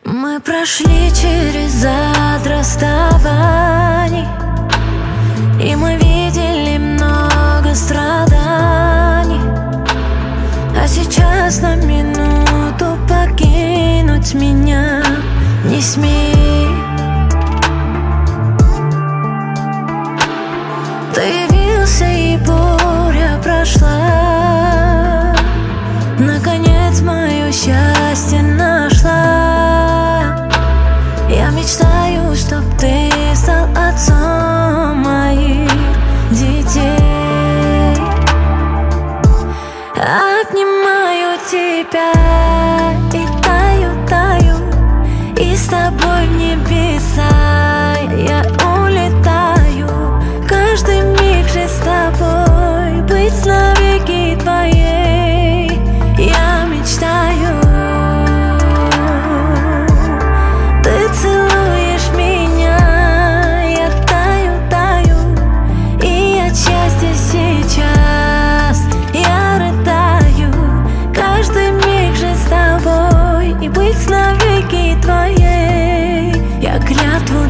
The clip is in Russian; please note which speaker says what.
Speaker 1: Мы прошли через ад расставаний, и мы видели много страданий. А сейчас на минуту покинуть меня не смей. Ты явился, и буря прошла. Наконец мое счастье нашла. Я мечтаю, чтоб ты стал отцом моих детей. Обнимаю тебя и таю, и с тобой в небеса я улетаю. Каждый миг же с тобой быть навеки твоей я мечтаю. Ты целуешь меня, я таю, и от счастья сейчас я рыдаю. Каждый миг же с тобой и быть навеки твоей я клятву